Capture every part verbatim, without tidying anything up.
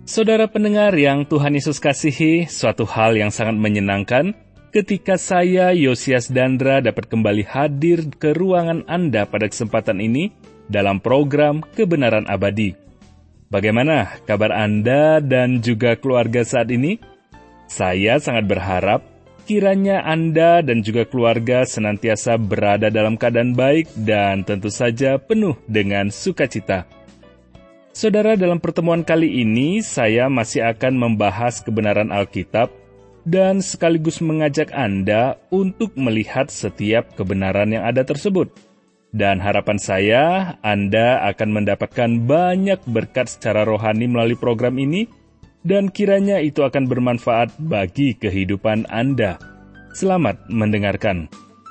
Saudara pendengar yang Tuhan Yesus kasihi, suatu hal yang sangat menyenangkan ketika saya, Yosias Dandra, dapat kembali hadir ke ruangan Anda pada kesempatan ini dalam program Kebenaran Abadi. Bagaimana kabar Anda dan juga keluarga saat ini? Saya sangat berharap kiranya Anda dan juga keluarga senantiasa berada dalam keadaan baik dan tentu saja penuh dengan sukacita. Saudara, dalam pertemuan kali ini saya masih akan membahas kebenaran Alkitab dan sekaligus mengajak Anda untuk melihat setiap kebenaran yang ada tersebut. Dan harapan saya, Anda akan mendapatkan banyak berkat secara rohani melalui program ini, dan kiranya itu akan bermanfaat bagi kehidupan Anda. Selamat mendengarkan.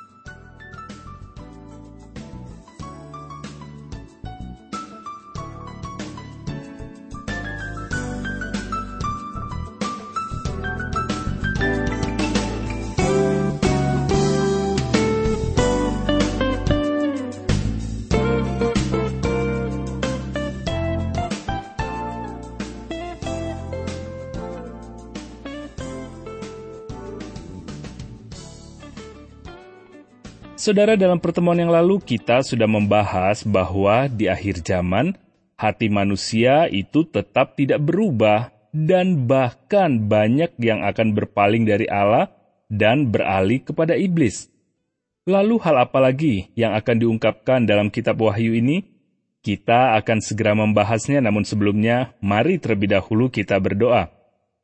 Saudara, dalam pertemuan yang lalu kita sudah membahas bahwa di akhir zaman, hati manusia itu tetap tidak berubah dan bahkan banyak yang akan berpaling dari Allah dan beralih kepada iblis. Lalu hal apa lagi yang akan diungkapkan dalam kitab Wahyu ini? Kita akan segera membahasnya, namun sebelumnya mari terlebih dahulu kita berdoa.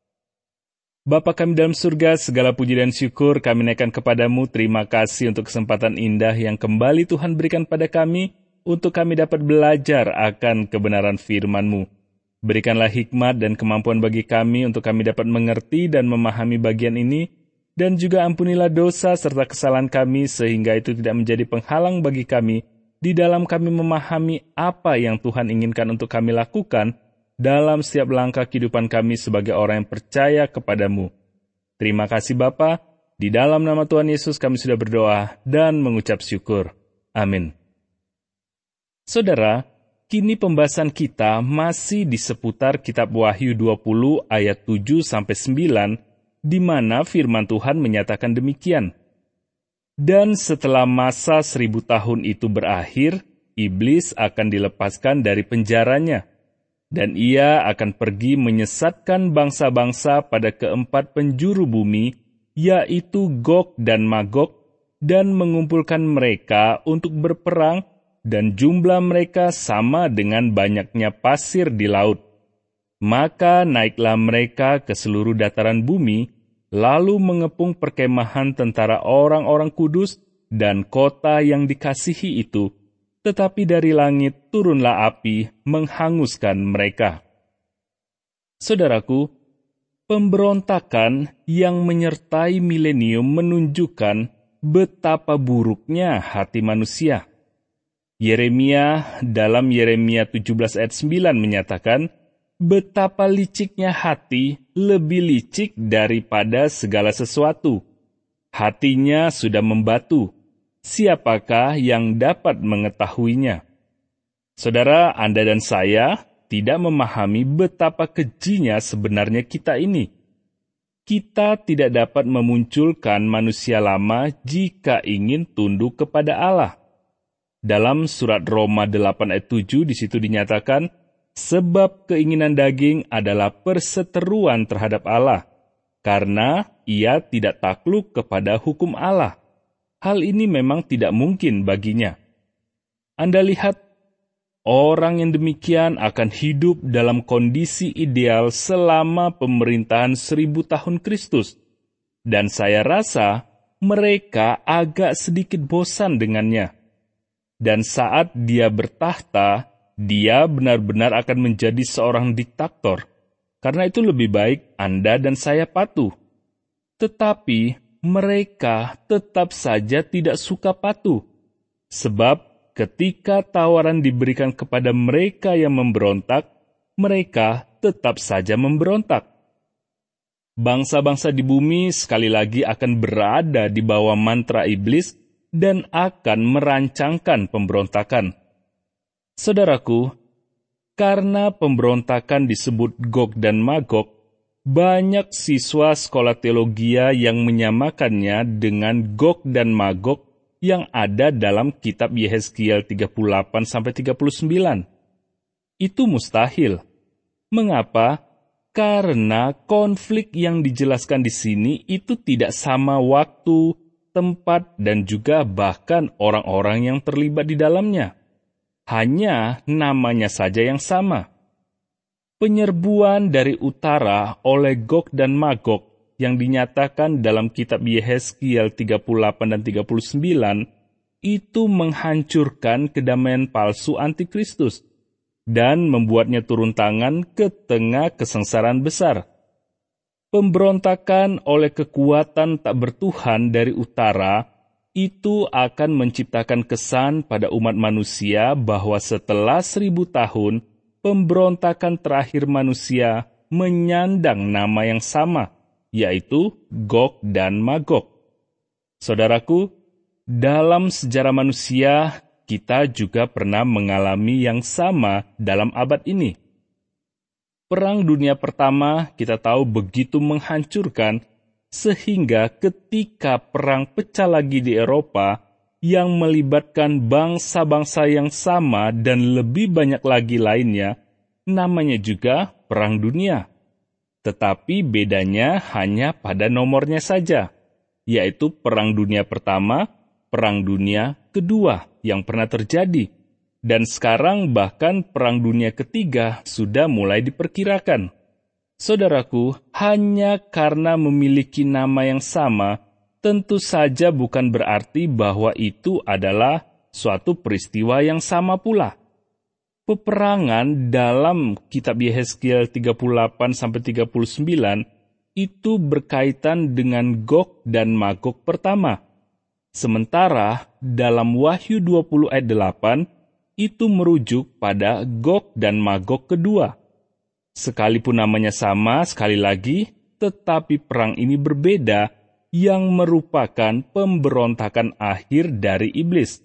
Bapa kami dalam surga, segala puji dan syukur kami naikkan kepadamu. Terima kasih untuk kesempatan indah yang kembali Tuhan berikan pada kami, untuk kami dapat belajar akan kebenaran firman-Mu. Berikanlah hikmat dan kemampuan bagi kami untuk kami dapat mengerti dan memahami bagian ini, dan juga ampunilah dosa serta kesalahan kami, sehingga itu tidak menjadi penghalang bagi kami di dalam kami memahami apa yang Tuhan inginkan untuk kami lakukan dalam setiap langkah kehidupan kami sebagai orang yang percaya kepadamu. Terima kasih Bapa, di dalam nama Tuhan Yesus kami sudah berdoa dan mengucap syukur. Amin. Saudara, kini pembahasan kita masih di seputar kitab Wahyu dua puluh ayat tujuh sampai sembilan, di mana firman Tuhan menyatakan demikian. Dan setelah masa seribu tahun itu berakhir, iblis akan dilepaskan dari penjaranya, dan ia akan pergi menyesatkan bangsa-bangsa pada keempat penjuru bumi, yaitu Gog dan Magog, dan mengumpulkan mereka untuk berperang, dan jumlah mereka sama dengan banyaknya pasir di laut. Maka naiklah mereka ke seluruh dataran bumi, lalu mengepung perkemahan tentara orang-orang kudus dan kota yang dikasihi itu. Tetapi dari langit turunlah api menghanguskan mereka. Saudaraku, pemberontakan yang menyertai milenium menunjukkan betapa buruknya hati manusia. Yeremia dalam Yeremia tujuh belas ayat sembilan menyatakan, betapa liciknya hati lebih licik daripada segala sesuatu. Hatinya sudah membatu. Siapakah yang dapat mengetahuinya? Saudara, Anda dan saya tidak memahami betapa kejinya sebenarnya kita ini. Kita tidak dapat memunculkan manusia lama jika ingin tunduk kepada Allah. Dalam surat Roma delapan ayat tujuh di situ dinyatakan, sebab keinginan daging adalah perseteruan terhadap Allah, karena ia tidak takluk kepada hukum Allah. Hal ini memang tidak mungkin baginya. Anda lihat, orang yang demikian akan hidup dalam kondisi ideal selama pemerintahan seribu tahun Kristus. Dan saya rasa mereka agak sedikit bosan dengannya. Dan saat dia bertahta, dia benar-benar akan menjadi seorang diktator. Karena itu lebih baik Anda dan saya patuh. Tetapi mereka tetap saja tidak suka patuh, sebab ketika tawaran diberikan kepada mereka yang memberontak, mereka tetap saja memberontak. Bangsa-bangsa di bumi sekali lagi akan berada di bawah mantra iblis dan akan merancangkan pemberontakan. Saudaraku, Karena pemberontakan disebut Gog dan Magog, banyak siswa sekolah teologia yang menyamakannya dengan Gog dan Magog yang ada dalam kitab Yehezkiel tiga puluh delapan sampai tiga puluh sembilan. Itu mustahil. Mengapa? Karena konflik yang dijelaskan di sini itu tidak sama waktu, tempat, dan juga bahkan orang-orang yang terlibat di dalamnya. Hanya namanya saja yang sama. Penyerbuan dari utara oleh Gog dan Magog yang dinyatakan dalam kitab Yehezkiel tiga puluh delapan dan tiga puluh sembilan itu menghancurkan kedamaian palsu antikristus dan membuatnya turun tangan ke tengah kesengsaraan besar. Pemberontakan oleh kekuatan tak bertuhan dari utara itu akan menciptakan kesan pada umat manusia bahwa setelah seribu tahun, pemberontakan terakhir manusia menyandang nama yang sama, yaitu Gog dan Magog. Saudaraku, dalam sejarah manusia, kita juga pernah mengalami yang sama dalam abad ini. Perang Dunia Pertama kita tahu begitu menghancurkan, sehingga ketika perang pecah lagi di Eropa yang melibatkan bangsa-bangsa yang sama dan lebih banyak lagi lainnya, namanya juga Perang Dunia. Tetapi bedanya hanya pada nomornya saja, yaitu Perang Dunia Pertama, Perang Dunia Kedua yang pernah terjadi. Dan sekarang bahkan Perang Dunia Ketiga sudah mulai diperkirakan. Saudaraku, hanya karena memiliki nama yang sama, tentu saja bukan berarti bahwa itu adalah suatu peristiwa yang sama pula. Peperangan dalam kitab Yehezkiel tiga puluh delapan sampai tiga puluh sembilan itu berkaitan dengan Gog dan Magog pertama. Sementara dalam Wahyu dua puluh ayat delapan itu merujuk pada Gog dan Magog kedua. Sekalipun namanya sama, sekali lagi, tetapi perang ini berbeda yang merupakan pemberontakan akhir dari iblis.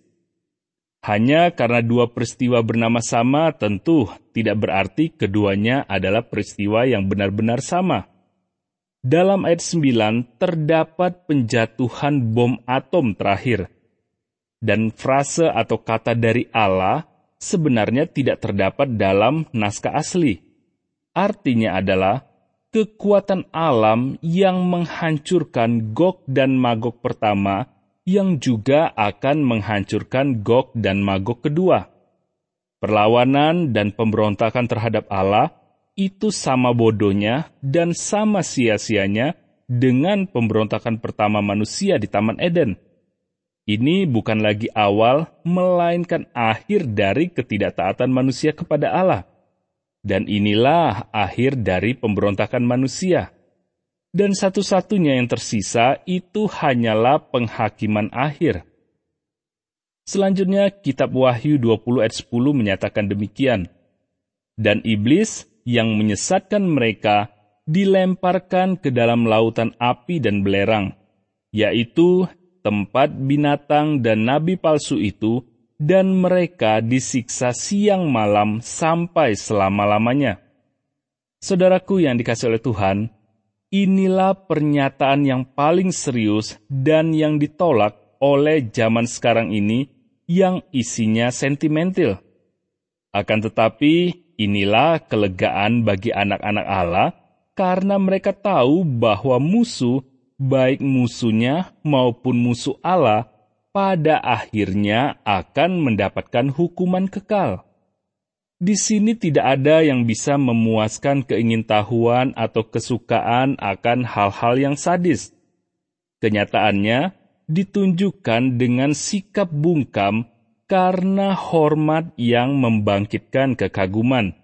Hanya karena dua peristiwa bernama sama, tentu tidak berarti keduanya adalah peristiwa yang benar-benar sama. Dalam ayat sembilan terdapat penjatuhan bom atom terakhir. Dan frase atau kata dari Allah sebenarnya tidak terdapat dalam naskah asli. Artinya adalah kekuatan alam yang menghancurkan Gog dan Magog pertama yang juga akan menghancurkan Gog dan Magog kedua. Perlawanan dan pemberontakan terhadap Allah itu sama bodohnya dan sama sia-sianya dengan pemberontakan pertama manusia di Taman Eden. Ini bukan lagi awal, melainkan akhir dari ketidaktaatan manusia kepada Allah. Dan inilah akhir dari pemberontakan manusia. Dan satu-satunya yang tersisa itu hanyalah penghakiman akhir. Selanjutnya, kitab Wahyu dua puluh ayat sepuluh menyatakan demikian. Dan iblis yang menyesatkan mereka dilemparkan ke dalam lautan api dan belerang, yaitu tempat binatang dan nabi palsu itu, dan mereka disiksa siang malam sampai selama-lamanya. Saudaraku yang dikasihi oleh Tuhan, inilah pernyataan yang paling serius dan yang ditolak oleh zaman sekarang ini yang isinya sentimental. Akan tetapi, inilah kelegaan bagi anak-anak Allah karena mereka tahu bahwa musuh, baik musuhnya maupun musuh Allah, pada akhirnya akan mendapatkan hukuman kekal. Di sini tidak ada yang bisa memuaskan keingintahuan atau kesukaan akan hal-hal yang sadis. Kenyataannya ditunjukkan dengan sikap bungkam karena hormat yang membangkitkan kekaguman.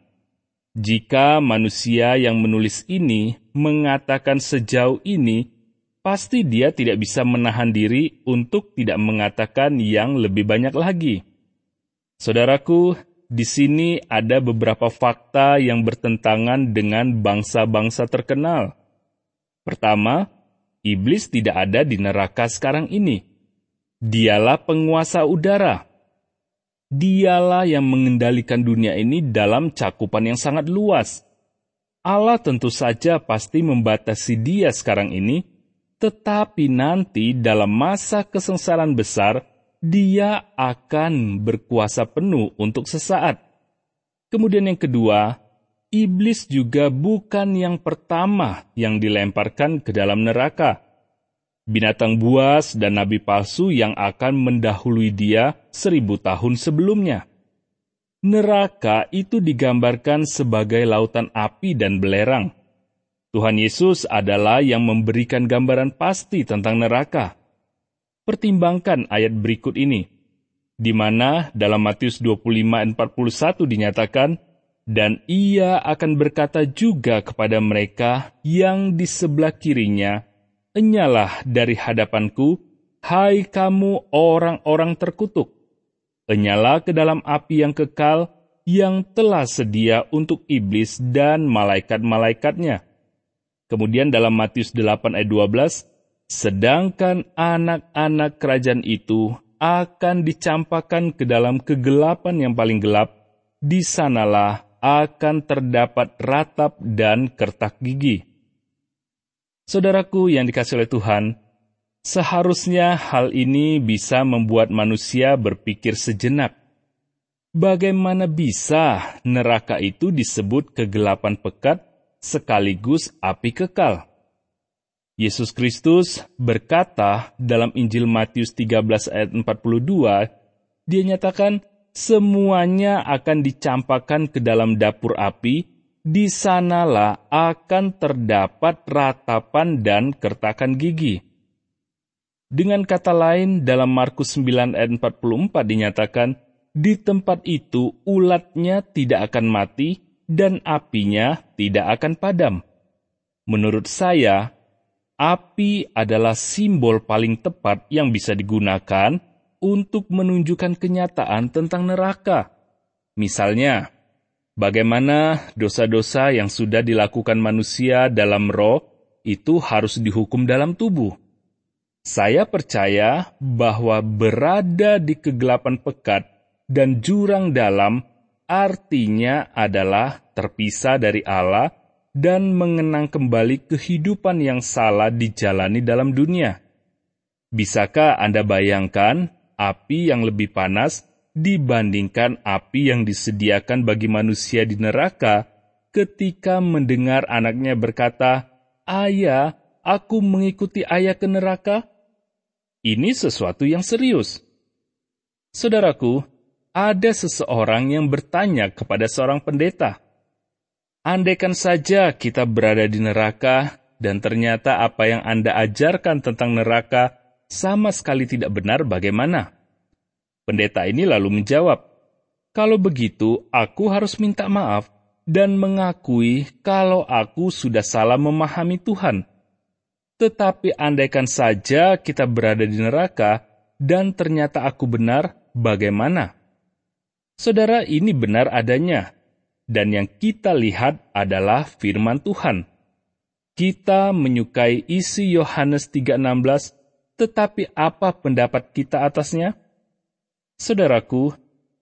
Jika manusia yang menulis ini mengatakan sejauh ini, pasti dia tidak bisa menahan diri untuk tidak mengatakan yang lebih banyak lagi. Saudaraku, di sini ada beberapa fakta yang bertentangan dengan bangsa-bangsa terkenal. Pertama, iblis tidak ada di neraka sekarang ini. Dialah penguasa udara. Dialah yang mengendalikan dunia ini dalam cakupan yang sangat luas. Allah tentu saja pasti membatasi dia sekarang ini, tetapi nanti dalam masa kesengsaraan besar, dia akan berkuasa penuh untuk sesaat. Kemudian yang kedua, iblis juga bukan yang pertama yang dilemparkan ke dalam neraka. Binatang buas dan nabi palsu yang akan mendahului dia seribu tahun sebelumnya. Neraka itu digambarkan sebagai lautan api dan belerang. Tuhan Yesus adalah yang memberikan gambaran pasti tentang neraka. Pertimbangkan ayat berikut ini, di mana dalam Matius dua puluh lima ayat empat puluh satu dinyatakan, dan ia akan berkata juga kepada mereka yang di sebelah kirinya, enyalah dari hadapanku, hai kamu orang-orang terkutuk. Enyalah ke dalam api yang kekal, yang telah sedia untuk iblis dan malaikat-malaikatnya. Kemudian dalam Matius delapan ayat dua belas, sedangkan anak-anak kerajaan itu akan dicampakkan ke dalam kegelapan yang paling gelap, di sanalah akan terdapat ratap dan kertak gigi. Saudaraku yang dikasihi oleh Tuhan, seharusnya hal ini bisa membuat manusia berpikir sejenak. Bagaimana bisa neraka itu disebut kegelapan pekat sekaligus api kekal? Yesus Kristus berkata dalam Injil Matius tiga belas ayat empat puluh dua, dia nyatakan, semuanya akan dicampakkan ke dalam dapur api, di sanalah akan terdapat ratapan dan kertakan gigi. Dengan kata lain, dalam Markus sembilan ayat empat puluh empat dinyatakan, di tempat itu ulatnya tidak akan mati dan apinya tidak akan padam. Menurut saya, api adalah simbol paling tepat yang bisa digunakan untuk menunjukkan kenyataan tentang neraka. Misalnya, bagaimana dosa-dosa yang sudah dilakukan manusia dalam roh itu harus dihukum dalam tubuh. Saya percaya bahwa berada di kegelapan pekat dan jurang dalam artinya adalah terpisah dari Allah dan mengenang kembali kehidupan yang salah dijalani dalam dunia. Bisakah Anda bayangkan api yang lebih panas dibandingkan api yang disediakan bagi manusia di neraka ketika mendengar anaknya berkata, "Ayah, aku mengikuti ayah ke neraka"? Ini sesuatu yang serius. Saudaraku, ada seseorang yang bertanya kepada seorang pendeta, andaikan saja kita berada di neraka dan ternyata apa yang Anda ajarkan tentang neraka sama sekali tidak benar, bagaimana? Pendeta ini lalu menjawab, kalau begitu aku harus minta maaf dan mengakui kalau aku sudah salah memahami Tuhan. Tetapi andaikan saja kita berada di neraka dan ternyata aku benar, bagaimana? Saudara, ini benar adanya, dan yang kita lihat adalah firman Tuhan. Kita menyukai isi Yohanes tiga enam belas, tetapi apa pendapat kita atasnya? Saudaraku,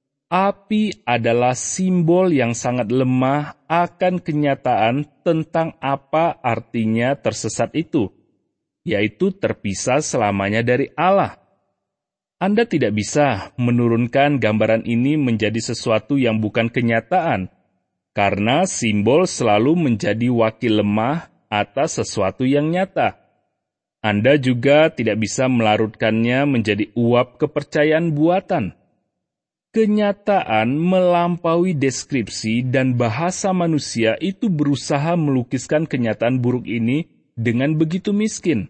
api adalah simbol yang sangat lemah akan kenyataan tentang apa artinya tersesat itu, yaitu terpisah selamanya dari Allah. Anda tidak bisa menurunkan gambaran ini menjadi sesuatu yang bukan kenyataan, karena simbol selalu menjadi wakil lemah atas sesuatu yang nyata. Anda juga tidak bisa melarutkannya menjadi uap kepercayaan buatan. Kenyataan melampaui deskripsi dan bahasa manusia itu berusaha melukiskan kenyataan buruk ini dengan begitu miskin.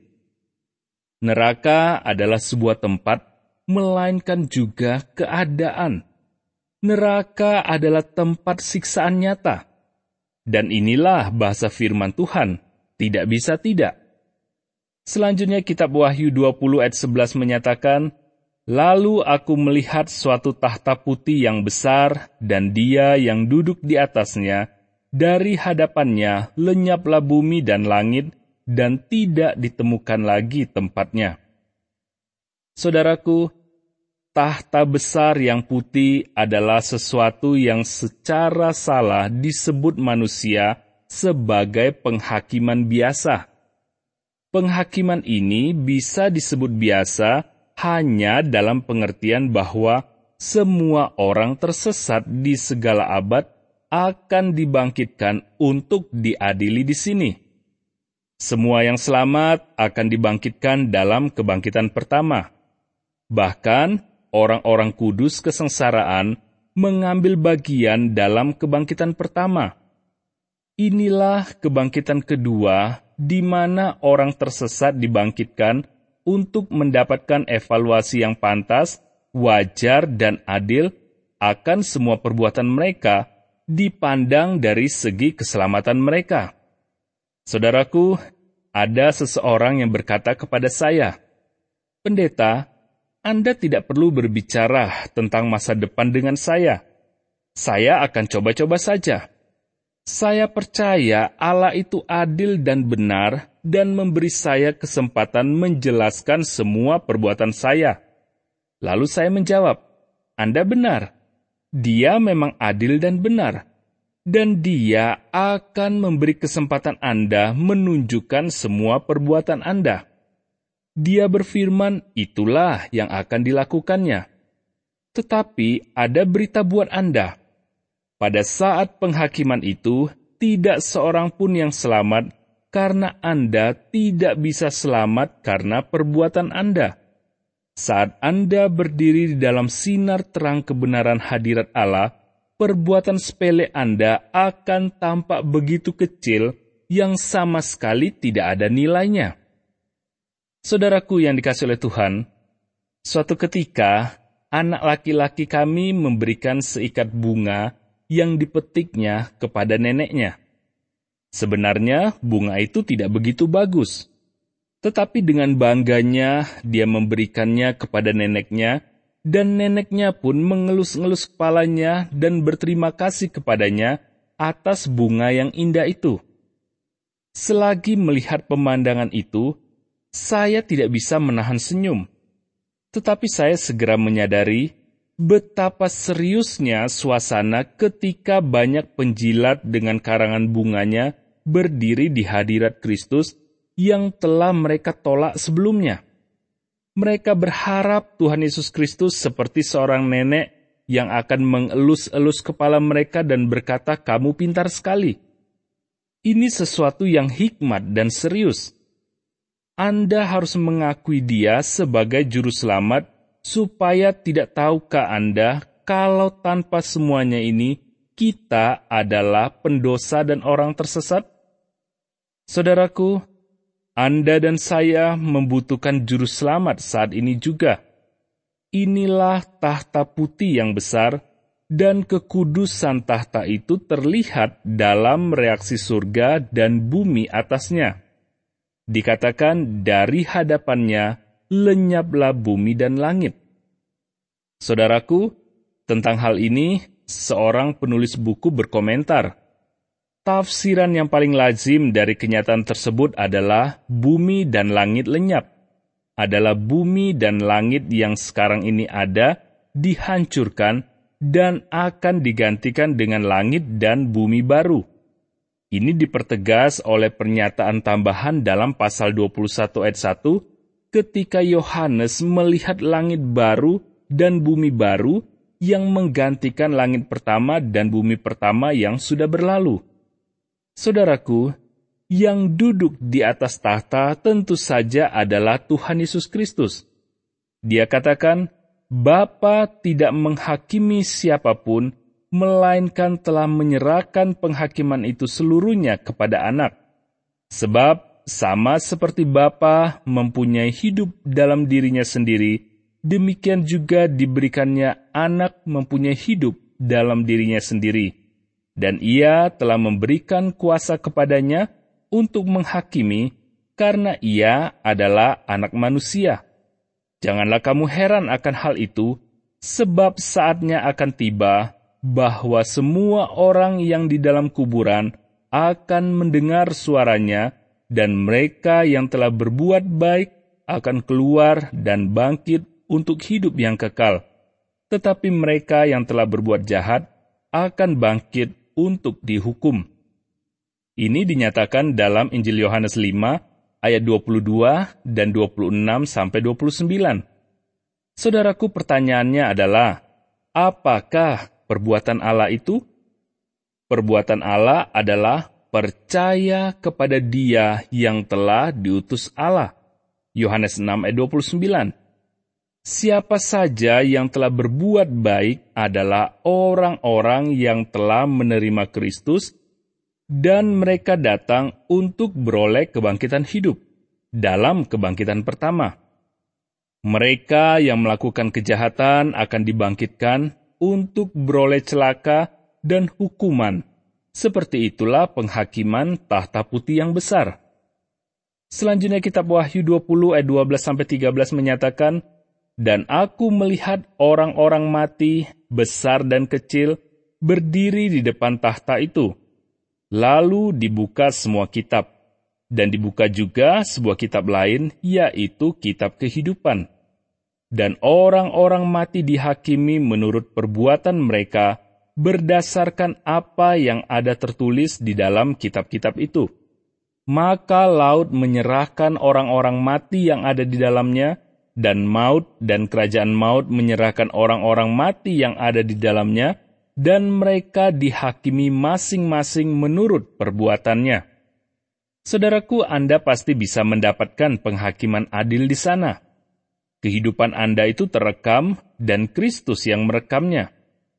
Neraka adalah sebuah tempat, melainkan juga keadaan. Neraka adalah tempat siksaan nyata. Dan inilah bahasa firman Tuhan, tidak bisa tidak. Selanjutnya kitab Wahyu dua puluh ayat sebelas menyatakan, lalu aku melihat suatu tahta putih yang besar, dan dia yang duduk di atasnya, dari hadapannya lenyaplah bumi dan langit, dan tidak ditemukan lagi tempatnya. Saudaraku, tahta besar yang putih adalah sesuatu yang secara salah disebut manusia sebagai penghakiman biasa. Penghakiman ini bisa disebut biasa hanya dalam pengertian bahwa semua orang tersesat di segala abad akan dibangkitkan untuk diadili di sini. Semua yang selamat akan dibangkitkan dalam kebangkitan pertama. Bahkan, orang-orang kudus kesengsaraan mengambil bagian dalam kebangkitan pertama. Inilah kebangkitan kedua, di mana orang tersesat dibangkitkan untuk mendapatkan evaluasi yang pantas, wajar, dan adil akan semua perbuatan mereka, dipandang dari segi keselamatan mereka. Saudaraku, ada seseorang yang berkata kepada saya, "Pendeta, Anda tidak perlu berbicara tentang masa depan dengan saya. Saya akan coba-coba saja. Saya percaya Allah itu adil dan benar dan memberi saya kesempatan menjelaskan semua perbuatan saya." Lalu saya menjawab, "Anda benar. Dia memang adil dan benar. Dan dia akan memberi kesempatan Anda menunjukkan semua perbuatan Anda. Dia berfirman, itulah yang akan dilakukannya. Tetapi ada berita buat Anda. Pada saat penghakiman itu, tidak seorang pun yang selamat karena Anda tidak bisa selamat karena perbuatan Anda. Saat Anda berdiri di dalam sinar terang kebenaran hadirat Allah, perbuatan sepele Anda akan tampak begitu kecil yang sama sekali tidak ada nilainya." Saudaraku yang dikasihi oleh Tuhan, suatu ketika anak laki-laki kami memberikan seikat bunga yang dipetiknya kepada neneknya. Sebenarnya bunga itu tidak begitu bagus. Tetapi dengan bangganya dia memberikannya kepada neneknya, dan neneknya pun mengelus-ngelus kepalanya dan berterima kasih kepadanya atas bunga yang indah itu. Selagi melihat pemandangan itu, saya tidak bisa menahan senyum. Tetapi saya segera menyadari betapa seriusnya suasana ketika banyak penjilat dengan karangan bunganya berdiri di hadirat Kristus yang telah mereka tolak sebelumnya. Mereka berharap Tuhan Yesus Kristus seperti seorang nenek yang akan mengelus-elus kepala mereka dan berkata, "Kamu pintar sekali." Ini sesuatu yang hikmat dan serius. Anda harus mengakui dia sebagai juru selamat supaya tidak tahukah Anda kalau tanpa semuanya ini kita adalah pendosa dan orang tersesat? Saudaraku, Anda dan saya membutuhkan juru selamat saat ini juga. Inilah tahta putih yang besar, dan kekudusan tahta itu terlihat dalam reaksi surga dan bumi atasnya. Dikatakan dari hadapannya lenyaplah bumi dan langit. Saudaraku, tentang hal ini seorang penulis buku berkomentar, tafsiran yang paling lazim dari kenyataan tersebut adalah bumi dan langit lenyap. Adalah bumi dan langit yang sekarang ini ada dihancurkan dan akan digantikan dengan langit dan bumi baru. Ini dipertegas oleh pernyataan tambahan dalam pasal dua puluh satu ayat satu ketika Yohanes melihat langit baru dan bumi baru yang menggantikan langit pertama dan bumi pertama yang sudah berlalu. Saudaraku, yang duduk di atas tahta tentu saja adalah Tuhan Yesus Kristus. Dia katakan, Bapa tidak menghakimi siapapun, melainkan telah menyerahkan penghakiman itu seluruhnya kepada anak. Sebab sama seperti Bapa mempunyai hidup dalam dirinya sendiri, demikian juga diberikannya anak mempunyai hidup dalam dirinya sendiri. Dan ia telah memberikan kuasa kepadanya untuk menghakimi, karena ia adalah anak manusia. Janganlah kamu heran akan hal itu, sebab saatnya akan tiba bahwa semua orang yang di dalam kuburan akan mendengar suaranya, dan mereka yang telah berbuat baik akan keluar dan bangkit untuk hidup yang kekal, tetapi mereka yang telah berbuat jahat akan bangkit untuk dihukum. Ini dinyatakan dalam Injil Yohanes lima ayat dua puluh dua dan dua puluh enam sampai dua puluh sembilan. Saudaraku, pertanyaannya adalah, apakah perbuatan Allah itu? Perbuatan Allah adalah percaya kepada Dia yang telah diutus Allah. Yohanes enam ayat dua puluh sembilan. Siapa saja yang telah berbuat baik adalah orang-orang yang telah menerima Kristus, dan mereka datang untuk beroleh kebangkitan hidup dalam kebangkitan pertama. Mereka yang melakukan kejahatan akan dibangkitkan untuk beroleh celaka dan hukuman. Seperti itulah penghakiman tahta putih yang besar. Selanjutnya kitab Wahyu dua puluh ayat dua belas sampai tiga belas menyatakan, "Dan aku melihat orang-orang mati, besar dan kecil, berdiri di depan tahta itu. Lalu dibuka semua kitab, dan dibuka juga sebuah kitab lain, yaitu kitab kehidupan. Dan orang-orang mati dihakimi menurut perbuatan mereka, berdasarkan apa yang ada tertulis di dalam kitab-kitab itu. Maka laut menyerahkan orang-orang mati yang ada di dalamnya, dan maut dan kerajaan maut menyerahkan orang-orang mati yang ada di dalamnya, dan mereka dihakimi masing-masing menurut perbuatannya." Saudaraku, Anda pasti bisa mendapatkan penghakiman adil di sana. Kehidupan Anda itu terekam, dan Kristus yang merekamnya.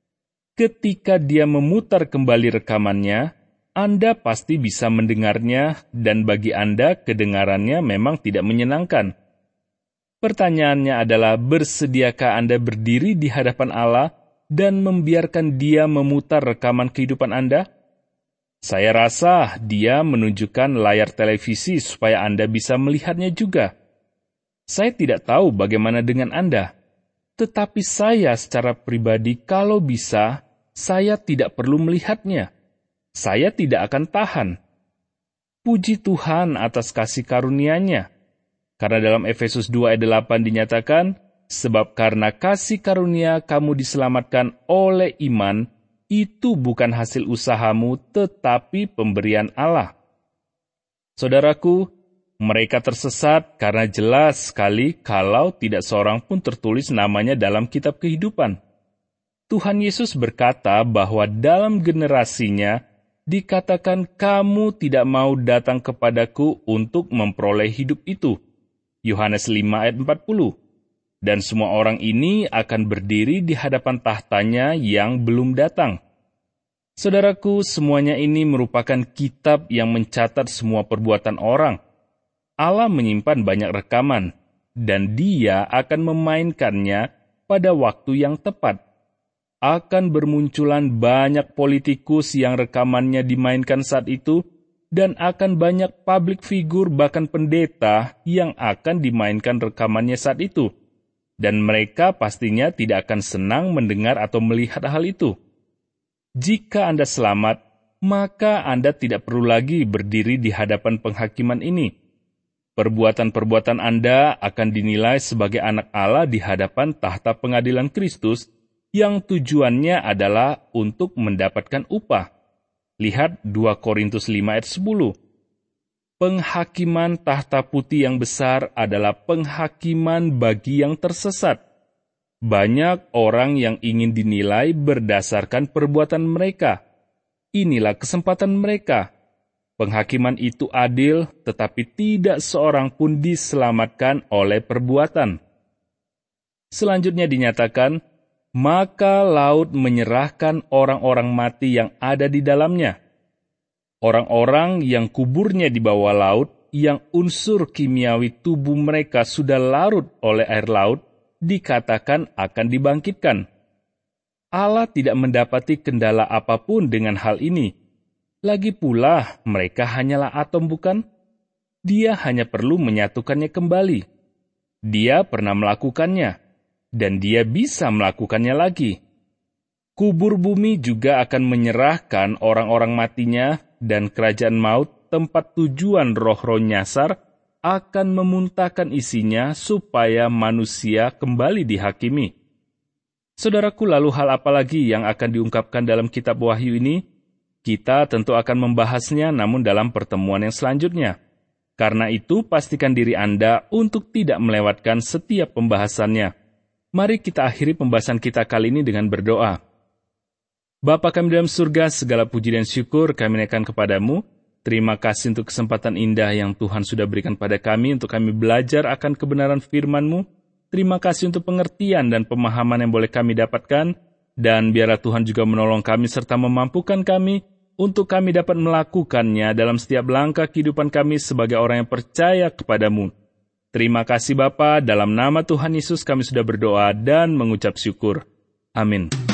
Ketika Dia memutar kembali rekamannya, Anda pasti bisa mendengarnya, dan bagi Anda kedengarannya memang tidak menyenangkan. Pertanyaannya adalah, bersediakah Anda berdiri di hadapan Allah dan membiarkan Dia memutar rekaman kehidupan Anda? Saya rasa Dia menunjukkan layar televisi supaya Anda bisa melihatnya juga. Saya tidak tahu bagaimana dengan Anda, tetapi saya secara pribadi kalau bisa, saya tidak perlu melihatnya. Saya tidak akan tahan. Puji Tuhan atas kasih karunia-Nya. Karena dalam Efesus dua ayat delapan dinyatakan, "Sebab karena kasih karunia kamu diselamatkan oleh iman, itu bukan hasil usahamu, tetapi pemberian Allah." Saudaraku, mereka tersesat karena jelas sekali kalau tidak seorang pun tertulis namanya dalam kitab kehidupan. Tuhan Yesus berkata bahwa dalam generasinya dikatakan, "Kamu tidak mau datang kepadaku untuk memperoleh hidup itu." Yohanes lima ayat empat puluh. Dan semua orang ini akan berdiri di hadapan tahtanya yang belum datang. Saudaraku, semuanya ini merupakan kitab yang mencatat semua perbuatan orang. Allah menyimpan banyak rekaman, dan Dia akan memainkannya pada waktu yang tepat. Akan bermunculan banyak politikus yang rekamannya dimainkan saat itu, dan akan banyak publik figur bahkan pendeta yang akan dimainkan rekamannya saat itu. Dan mereka pastinya tidak akan senang mendengar atau melihat hal itu. Jika Anda selamat, maka Anda tidak perlu lagi berdiri di hadapan penghakiman ini. Perbuatan-perbuatan Anda akan dinilai sebagai anak Allah di hadapan tahta pengadilan Kristus, yang tujuannya adalah untuk mendapatkan upah. Lihat dua Korintus lima ayat sepuluh. Penghakiman tahta putih yang besar adalah penghakiman bagi yang tersesat. Banyak orang yang ingin dinilai berdasarkan perbuatan mereka. Inilah kesempatan mereka. Penghakiman itu adil, tetapi tidak seorang pun diselamatkan oleh perbuatan. Selanjutnya dinyatakan, "Maka laut menyerahkan orang-orang mati yang ada di dalamnya." Orang-orang yang kuburnya di bawah laut, yang unsur kimiawi tubuh mereka sudah larut oleh air laut, dikatakan akan dibangkitkan. Allah tidak mendapati kendala apapun dengan hal ini. Lagi pula, mereka hanyalah atom, bukan? Dia hanya perlu menyatukannya kembali. Dia pernah melakukannya, dan Dia bisa melakukannya lagi. Kubur bumi juga akan menyerahkan orang-orang matinya, dan kerajaan maut, tempat tujuan roh-roh nyasar, akan memuntahkan isinya supaya manusia kembali dihakimi. Saudaraku, lalu hal apa lagi yang akan diungkapkan dalam kitab Wahyu ini? Kita tentu akan membahasnya namun dalam pertemuan yang selanjutnya. Karena itu, pastikan diri Anda untuk tidak melewatkan setiap pembahasannya. Mari kita akhiri pembahasan kita kali ini dengan berdoa. Bapa kami dalam surga, segala puji dan syukur kami naikkan kepadamu. Terima kasih untuk kesempatan indah yang Tuhan sudah berikan pada kami untuk kami belajar akan kebenaran firman-Mu. Terima kasih untuk pengertian dan pemahaman yang boleh kami dapatkan. Dan biarlah Tuhan juga menolong kami serta memampukan kami untuk kami dapat melakukannya dalam setiap langkah kehidupan kami sebagai orang yang percaya kepadamu. Terima kasih Bapa, dalam nama Tuhan Yesus kami sudah berdoa dan mengucap syukur. Amin.